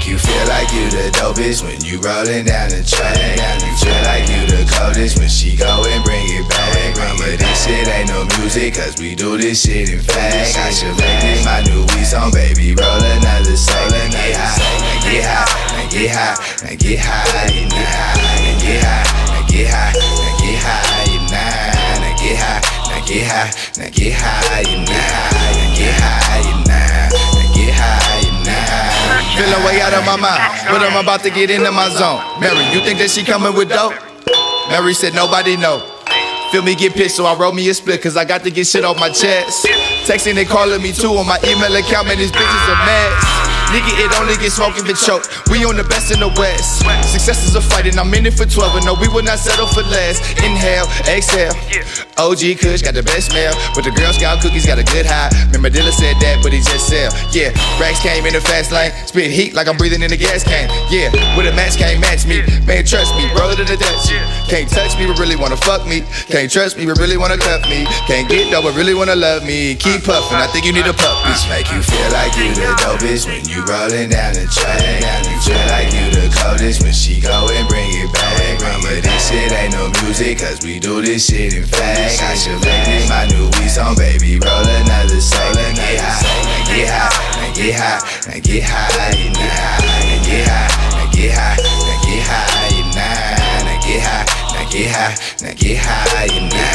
make you feel like you the dopest when you rollin' down the track. You feel like you the coldest when she go and bring it back. Mama, this shit ain't no music, cause we do this shit in fact. I should make this my new weed song, baby. Roll another sack. Now get high, now get high, now get high, now get high, now get high, now get high, now get high, now get high, now get high, now get high, now get high, now get high, now. Feeling way out of my mind, but I'm about to get into my zone. Mary, you think that she coming with dope? Mary said nobody know. Feel me get pissed, so I wrote me a split, cause I got to get shit off my chest. Texting, they calling me too on my email account, man, this bitch is a mess. Nigga, it only get smoking for choke. We on the best in the West. Success is a fight and I'm in it for 12. And no, we will not settle for less. Inhale, exhale. OG Kush got the best smell, but the Girl Scout cookies got a good high. Remember Dilla said that, but he just sell. Yeah, Rax came in the fast lane, spit heat like I'm breathing in a gas can. Yeah, with a match can't match me. Man, trust me, roll it to the death. Can't touch me, but really wanna fuck me. Can't trust me, but really wanna cuff me. Can't get dope, but really wanna love me. Keep puffin', I think you need a pup. Bitch, make you feel like you the dopest when you rollin' down the track. You feel like you the coldest when she go and bring it back. Mama, this shit ain't no music, cause we do this shit in fact. I should make this my new weed song, baby. Roll another sack. Now get high, now get high, now get high, now get high, now get high, now get high, now get high, now get high, now get high,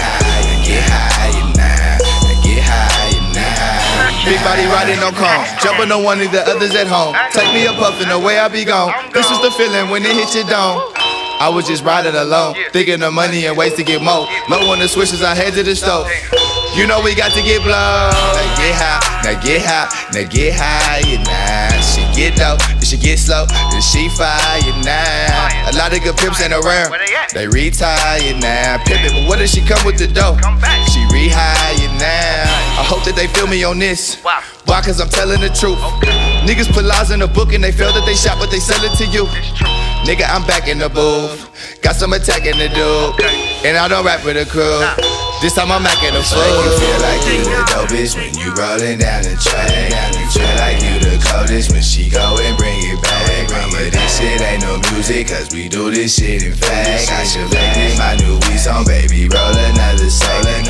now get high, now get high, now. Big body riding on cone, jumping on one of the others at home. Take me a puffin', the way I be gone. This is the feeling when it hits your dome. I was just riding alone, thinking of money and ways to get more. Low on the switches, I head to the stove. You know we got to get blown. Now get high, now get high, now get high, now. She get low, then she get slow, then she fire now. A lot of good pimps ain't around, they retire now. Pimpin', but what if she come with the dough? She rehire now. I hope that they feel me on this. Why? Cause I'm telling the truth. Niggas put lies in the book and they feel that they shot, but they sell it to you. Nigga, I'm back in the booth. Got some attacking to do, and I don't rap with a crew. This time I'm acting a fool. You feel like you the dopest when you rollin' down the track. You feel like you the coldest when she go and bring it back. Mama, this shit ain't no music, cause we do this shit in fact. I should make this my new weed song, baby. Roll another sack. Now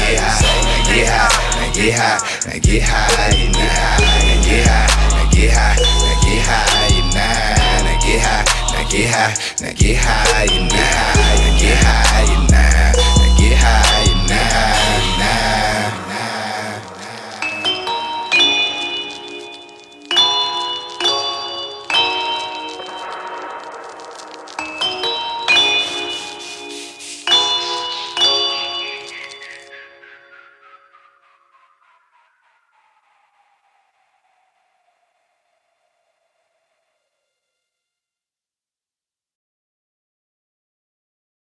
get high, now get high, now get high, now get high, now get high, now get high, now get high, now get high, now get high, now get high, now get high, now.